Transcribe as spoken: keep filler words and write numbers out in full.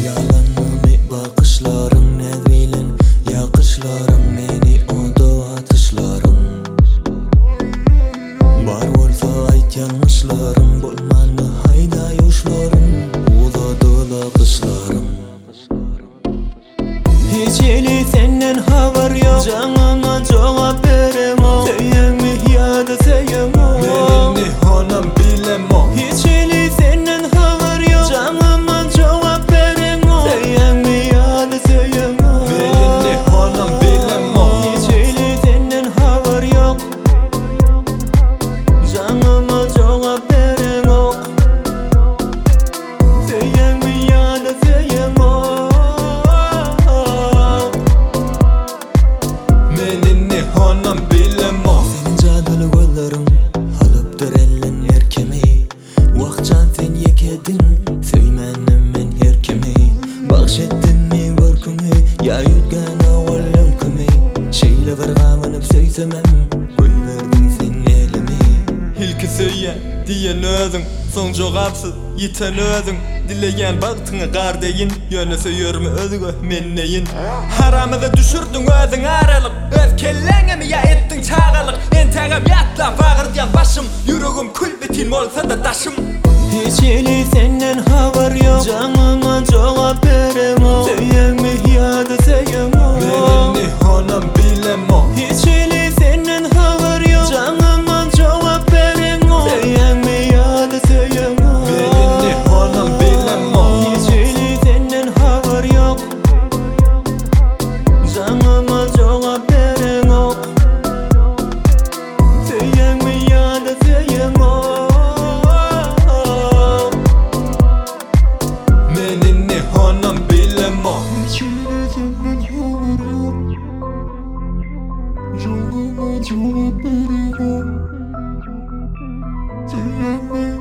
Yalanmı bakışların ne bilen yakışların meni oda atışların. Bar bolsa ayt yanlışlarım bolmanı hayda yuşlarım uladıla kışlarım. Hiç eli senden haber yok canıma cevap veremem. Söylen mi ya da söylemem. Menini honam bilemem. Hiç eli senden haber yok canıma cevap veremem. Söylen mi ya da söylemem. Menini honam bilemem. Hiç eli senden haber yok canıma cevap veremem. Söylen mi ya da söylemem. Menini honam bilemem. Senin cadılı gollarım alıptır ellen erkemeyi. Vakcan sen yekedin söymenim men herkemeyi. Bahşettin mi görkümü ya yüdgana ollum kümeyi. Şeyle vargamınıp söysemem gol verdin sen elimi. İlki söyyen diyen özün, son cevapsız yiten özün. Dileyen baktığına kar deyin, yöne söyürmü özgü men neyin. Haramıza düşürdün özün aralık, öz kellenge mi ya ettin çağalık. Entağım yatla bağır diyen başım, yüreğim kül bitin olsa da taşım. Hiç eli senden haber yok canıma cevap veremem. Söylen mi ya da söylemem. Menini honam bilemem. Hiç eli senden haber yok canıma cevap veremem. Söylen mi ya da söylemem. Menini honam bilemem. Hiç eli senden haber yok canıma cevap veremem. Söylen mi ya da söylemem. Menini honam bilemem. Canıma cevap veremem. Söylen mi